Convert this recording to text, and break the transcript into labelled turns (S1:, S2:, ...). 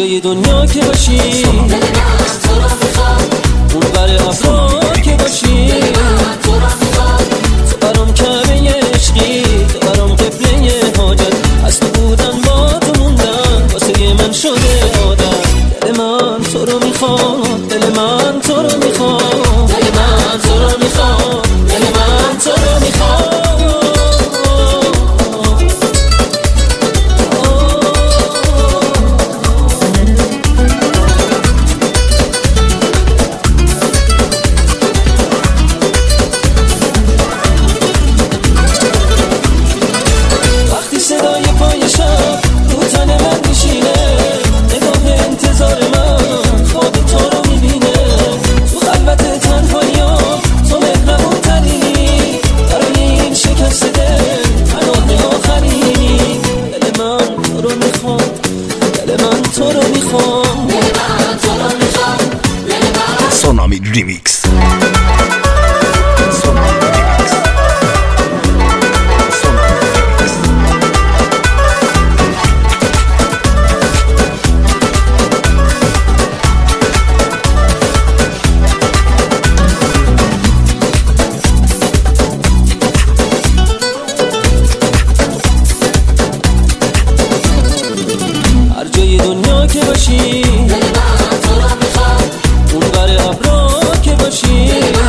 S1: جای دنیا که باشی
S2: دل من تو رو میخواد،
S1: اون بر ابرا که باشی
S2: دل من تو رو میخواد،
S1: تو برام کعبه عشقی، تو برام قبله حاجت، از تو بودن با تو موندن واسه من شده عادت. دل من تو رو میخواد، دل من تو رو میخواد، دل من تو رو میخواد، دل من تو رو میخواد. صدای پای شب رو تن من میشینه، نگاه انتظار من خواب تو رو میبینه. تو خلوت تنهایی‌ها تو مهربون ترینی، برای این شکست دل پناه آخرینی. دل من تو رو میخواد، دل من تو رو میخواد،
S2: دل من تو رو میخواد، دل من
S3: سونامی ریمیکس.
S1: هر جای دنیا که باشی
S2: دل من تو رو میخواد،
S1: اون بر ابرا که باشی
S2: دل